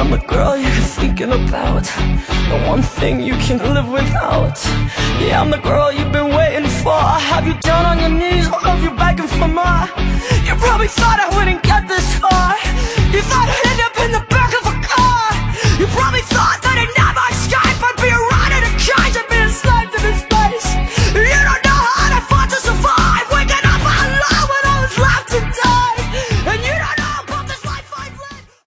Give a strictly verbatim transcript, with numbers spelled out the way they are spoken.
I'm the girl you're thinking about, the one thing you can't live without. Yeah, I'm the girl you've been waiting for. I have you down on your knees, I love you begging for more. You probably thought I wouldn't get this